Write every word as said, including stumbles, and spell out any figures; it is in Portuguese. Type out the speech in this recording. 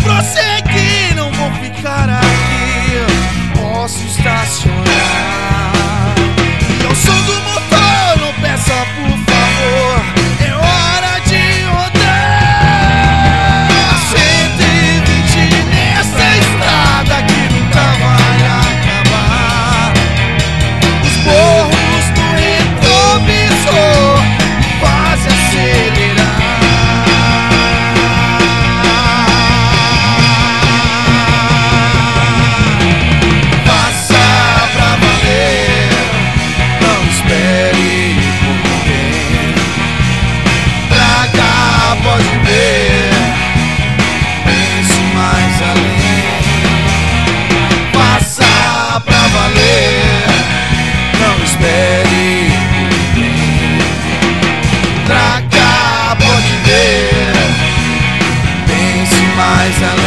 prosseguir, não vou ficar aqui. Posso estacionar. E ao som do motor, não peça por favor. É hora de rodar. cento e vinte nessa estrada que nunca vai acabar. Os morros do retrovisor me fazem acelerar. Pode ver, pense mais além. Faça pra valer, não espere por ninguém. Pra cá, pode ver, pense mais além.